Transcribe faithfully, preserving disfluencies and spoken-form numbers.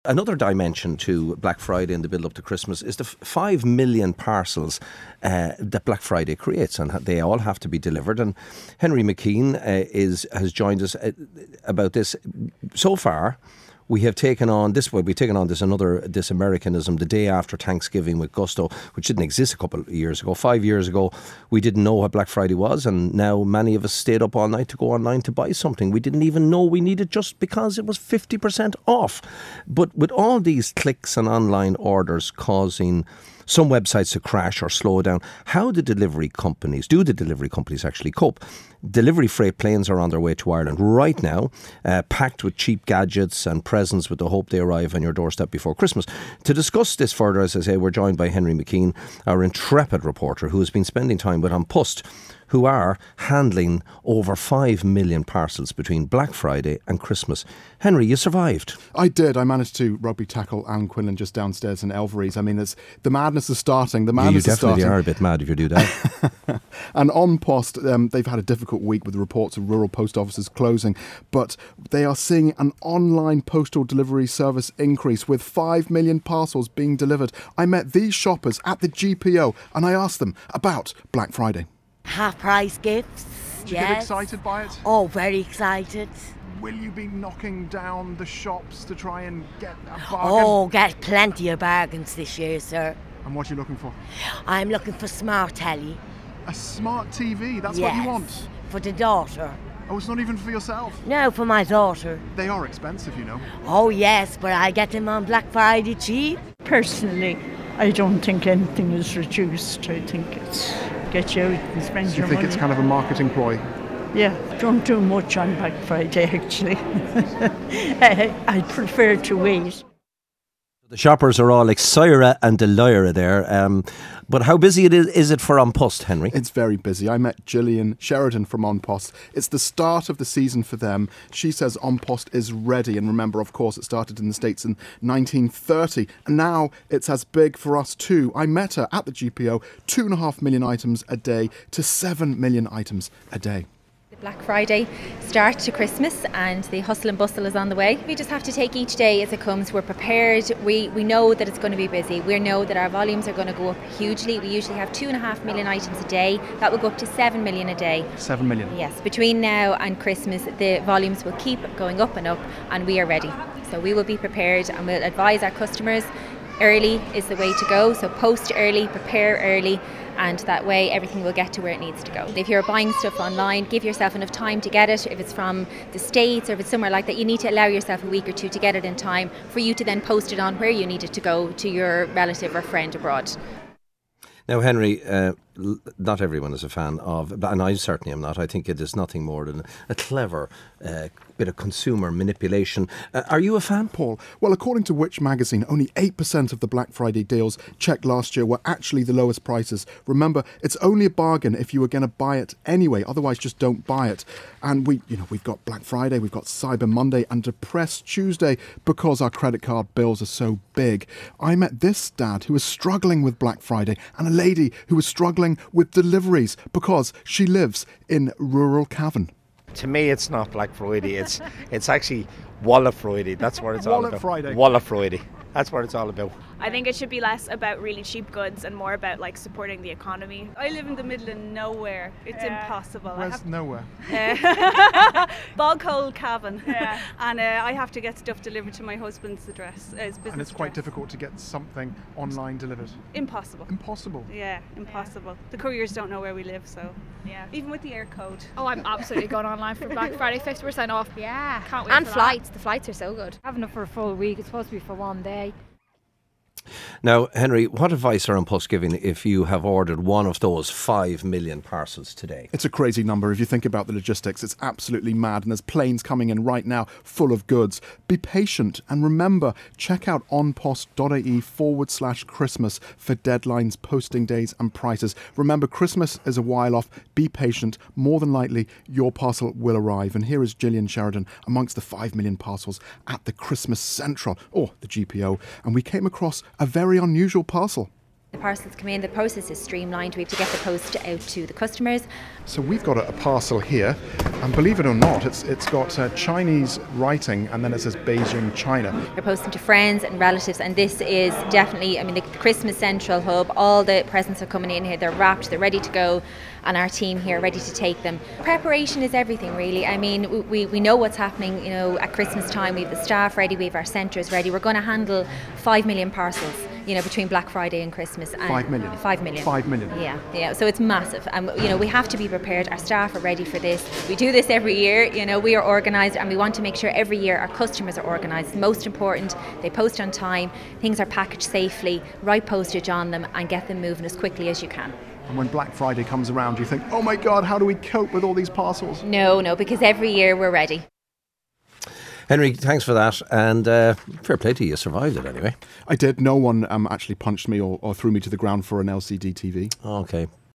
Another dimension to Black Friday and the build up to Christmas is the f- five million parcels uh, that Black Friday creates, and they all have to be delivered. And Henry McKean uh, is has joined us uh, about this. So far, we have taken on this. Well, we've taken on this another this Americanism the day after Thanksgiving with gusto, which didn't exist a couple of years ago. Five years ago, we didn't know what Black Friday was, and now many of us stayed up all night to go online to buy something we didn't even know we needed just because it was fifty percent off. But with all these clicks and online orders causing some websites to crash or slow down, how do delivery companies, do the delivery companies actually cope? Delivery freight planes are on their way to Ireland right now, uh, packed with cheap gadgets and presents with the hope they arrive on your doorstep before Christmas. To discuss this further, as I say, we're joined by Henry McKean, our intrepid reporter who has been spending time with An Post, who are handling over five million parcels between Black Friday and Christmas. Henry, you survived. I did. I managed to rugby tackle Alan Quinlan just downstairs in Elveries. I mean, it's, the madness is starting. The madness yeah, you is starting. You definitely are a bit mad if you do that. And An Post, um, they've had a difficult week with reports of rural post offices closing, but they are seeing an online postal delivery service increase with five million parcels being delivered. I met these shoppers at the G P O and I asked them about Black Friday. Half price gifts. Do you yes. get excited by it? Oh, very excited. Will you be knocking down the shops to try and get a bargain? Oh, get plenty of bargains this year, sir. And what are you looking for? I'm looking for smart telly. A smart T V, that's yes, what you want? For the daughter. Oh, it's not even for yourself? No, for my daughter. They are expensive, you know. Oh, yes, but I get them on Black Friday cheap. Personally, I don't think anything is reduced. I think it's get you out and spend so your you think money. It's kind of a marketing ploy? Yeah, don't do much on Black Friday, actually. I prefer to wait. The shoppers are all excited and delighted there. Um, but how busy it is, is it for An Post, Henry? It's very busy. I met Gillian Sheridan from An Post. It's the start of the season for them. She says An Post is ready. And remember, of course, it started in the States in nineteen thirty. And now it's as big for us too. I met her at the G P O. Two and a half million items a day to seven million items a day. Black Friday start to Christmas and the hustle and bustle is on the way. We just have to take each day as it comes. We're prepared. We we know that it's going to be busy. We know that our volumes are going to go up hugely. We usually have two and a half million items a day. That will go up to seven million a day. Seven million? Yes. Between now and Christmas, the volumes will keep going up and up and we are ready. So we will be prepared and we'll advise our customers early is the way to go. So post early, prepare early, and that way everything will get to where it needs to go. If you're buying stuff online, give yourself enough time to get it. If it's from the States or if it's somewhere like that, you need to allow yourself a week or two to get it in time for you to then post it on where you need it to go to your relative or friend abroad. Now, Henry, uh, not everyone is a fan of, and I certainly am not. I think it is nothing more than a clever uh, bit of consumer manipulation. Uh, are you a fan, Paul? Well, according to Which magazine, only eight percent of the Black Friday deals checked last year were actually the lowest prices. Remember, it's only a bargain if you were going to buy it anyway. Otherwise, just don't buy it. And we, you know, we've got Black Friday, we've got Cyber Monday and Depressed Tuesday because our credit card bills are so big. I met this dad who was struggling with Black Friday and a lady who was struggling with deliveries because she lives in rural Cavan. To me, it's not Black Friday. It's it's actually Wallet Friday. That's what it's all Wallet about. Friday. Wallet Friday. That's what it's all about. I think it should be less about really cheap goods and more about like supporting the economy. I live in the middle of nowhere. It's Yeah. impossible. Where's I have nowhere? uh, Bogcold Cavan. Yeah. And uh, I have to get stuff delivered to my husband's address, uh, his business And it's quite address. difficult to get something online delivered. Impossible. Impossible. Yeah, impossible. The couriers don't know where we live, so Yeah. even with the air code. Oh, I'm absolutely going online for Black Friday, fifty percent off. Yeah, Can't wait and for flights. The flights are so good. Having it for a full week, it's supposed to be for one day. Now, Henry, what advice are An Post giving if you have ordered one of those five million parcels today? It's a crazy number if you think about the logistics. It's absolutely mad, and there's planes coming in right now full of goods. Be patient and remember, check out onpost.ie forward slash Christmas for deadlines, posting days and prices. Remember, Christmas is a while off. Be patient. More than likely, your parcel will arrive. And here is Gillian Sheridan amongst the five million parcels at the Christmas Central, or the G P O, and we came across a very unusual parcel. The parcels come in, the process is streamlined. We have to get the post out to the customers. So we've got a, a parcel here, and believe it or not, it's it's got uh, Chinese writing, and then it says Beijing, China. They're posting to friends and relatives, and this is definitely, I mean, the Christmas Central hub. All the presents are coming in here. They're wrapped, they're ready to go, and our team here ready to take them. Preparation is everything, really. I mean, we, we know what's happening, you know, at Christmas time. We have the staff ready, we have our centres ready. We're going to handle five million parcels, you know, between Black Friday and Christmas. And Five million? Five million. Five million. Yeah, yeah. So it's massive. And, you know, we have to be prepared. Our staff are ready for this. We do this every year. You know, we are organised, and we want to make sure every year our customers are organised. Most important, they post on time, things are packaged safely, right postage on them, and get them moving as quickly as you can. And when Black Friday comes around, you think, oh my God, how do we cope with all these parcels? No, no, because every year we're ready. Henry, thanks for that, and uh, fair play to you, you survived it anyway. I did. No one um, actually punched me or, or threw me to the ground for an L C D T V. Okay,